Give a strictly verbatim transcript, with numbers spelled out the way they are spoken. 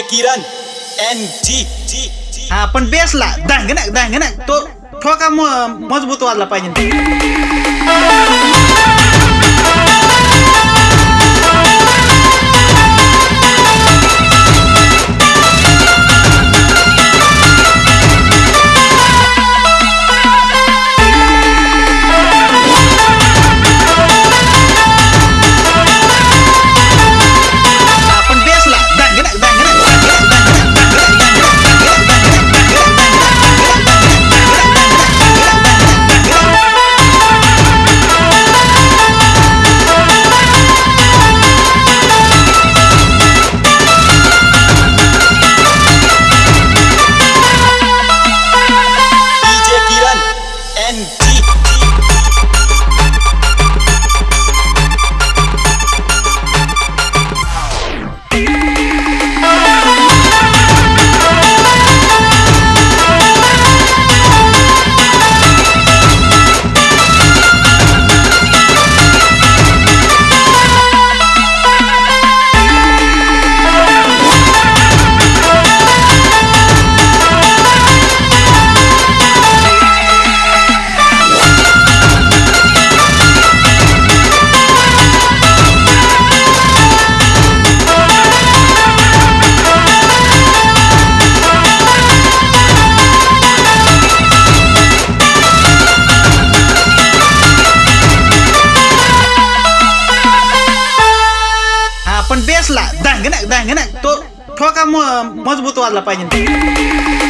किरण N T T T हा पण बेसला धांगणक धांगणक तो ठोका म- मजबूत वाजला पाहिजे. आपण बेसला धांगणक धांगणक धांगणक DJ Kiran N T T हा पण बेसला धांगणक धांगणक तो ठोका म- मजबूत वाजला पाहिजे.